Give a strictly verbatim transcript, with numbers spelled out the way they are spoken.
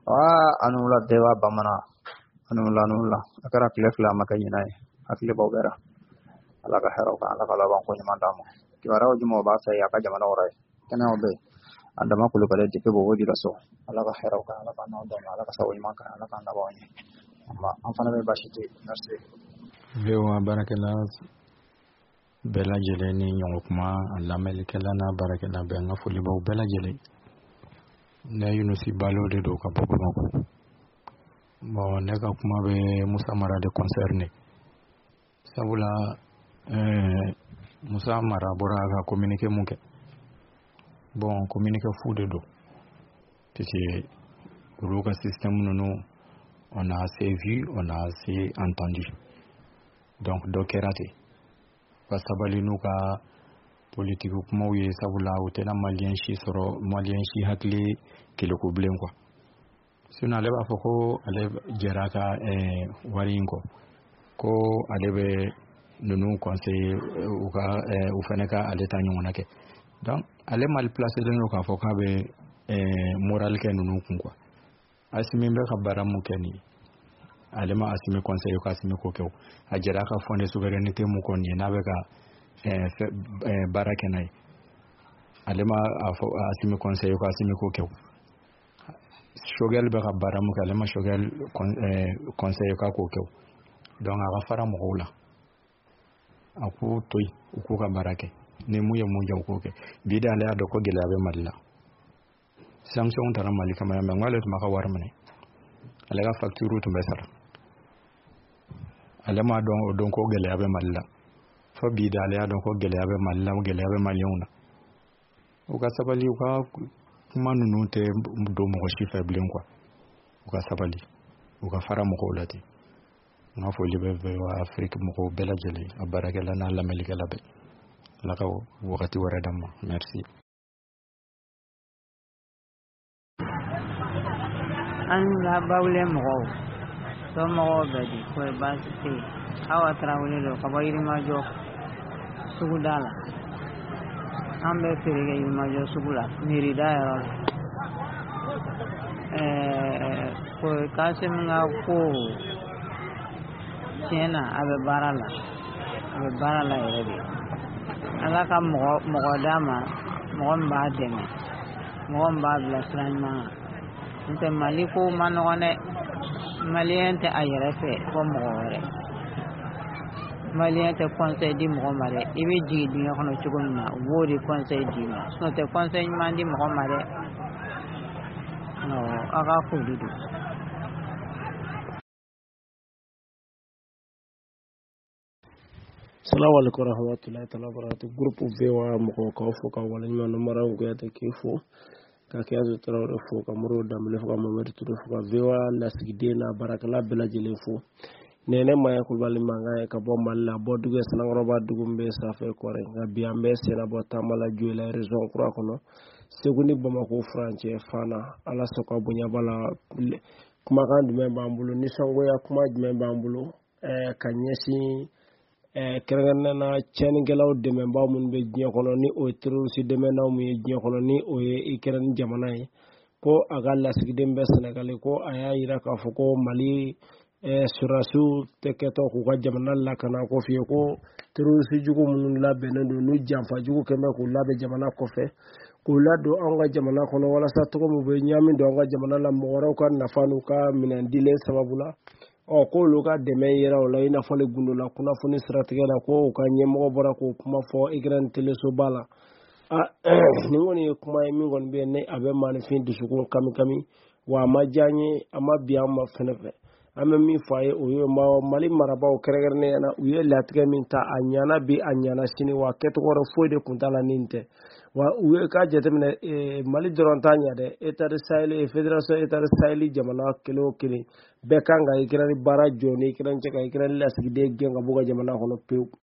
ah anula dewa bamana anula anula akara kile fla makanya nai akile bogera alaka hero ka alaka lawan ko nyamandamo kiwara ojumo ba sai aka jamana orai kana obe andama kulu kale dipe bo wodi raso alaka hero ka alaka na odo alaka sawi maka alaka ndabonye amma amfana be bashiti merci vewa barakela bela jele ni nyongokuma lamel kelana barakela be nga fuli bo bela jele na yunusi balo de do ka bobo mako bon ne ka kuma be Musa Mara de concerné sabula euh Musa Mara bora ga communiquer munke bon communiquer fude do titi le système nous on a assez vu on a assez entendu donc dokeraté parce que bali nous ka politique kuma uye sabula utela malien shi soro malien shi hakli kilo ko blen quoi sino ale ba foko ale jeraka eh waringo ko ale be nunu conseil ou ka ou feneka ale tanyo nake donc ale mal placé de nous ka foka be eh moral ke nunu kun quoi asimi be khabara mu keni ale ma asimi conseil ko asimi ko kew a jeraka fondé souveraineté mu kon ni na be ka eh barake nay ale ma asimi conseil ko asimi ko kew shogel be khabara mu kale ma shogel conseil ka ko kew donc aga fara mo wala aku toy ku ka barake ne mu ye mu jaw ko ke bida le ado ko gela be madla sanction tara malika ma ma ngale to maka war mane ale ga facture to besar ale ma don don ko gela be madla fa bida le ado ko gela be madla mo gela be maliona o ka sabali o ka kuma nunu te do mo ko shifa blin quoi o ka sabali o ka fara mo ko lati na fo libe be wa Afrique mo ko bela jeli abaraka la na la melika la be la ko wakati wara damma merci an la bawle mo to mo be di ko ba ci awa trawle do ko bayri ma jo sugudala ambe fere ga ma jo sugula miri da eh ko kasem nga ko tiena abe barala abe barala ere ala ka mo mo dama mo mba deme mo mba bla sranma nte maliko manone maliente ayere fe ko mo ore maliente conseil di mo mare ibe ji di hono chugonna wori conseil di ma so te conseil mandi mo mare no aga ko dudu Assalamu alaikum warahmatullahi ta'ala barakatuh groupe vewa mo ko fo ka wala nyama no mara ko yata kifo ka kiazo trawre fo ka muro damle fo ka mamedu tudo fo ka vewa la sigidena barakala bela jele fo nene maya ko bali manga ka bo malla bo duge sanangro ba dugumbe sa fe ko re ga biambe sena bo tamala juela raison croix kono segundi bama ko france fana ala soko bunya bala kuma kan dum bambulo ni songo ya kuma dum bambulo e kanyesi e kerana na cheni gelaw deme ba mun be jñe kono ni o tru si deme na mu jñe kono ni o e ikran jamana ko agalla sigdembe senegal ko aya ira ka fuko mali e surasu teketo ko ga jamana la kana ko fi ko tru si jugo mun la benendo nu jamfa jugo kembe ko labe jamana ko fe ko lado anga jamana kono wala sa to mo be nyami do anga jamana la mo waro kan nafanu ka minan dile sababula o ko luka deme yera wala ina fole gundo la kuna foni strategie la ko ka nyemo bora ko kuma fo igran teleso bala a ni woni kuma mi ngon be ne abe man fin du suko kami kami wa majanye ama biya ma fenefe ama mi faye o yo ma mali maraba o keregerne na uye latge min ta anyana bi anyana sini wa keto ko fo de kuntala ninte wa uye ka jetemne e mali dorontanya de etat de sahel e fédération etat de sahel jamana kilo kili bekanga ikirani bara joni ikirani cheka ikirani lasigi de genga buga jamana hono pe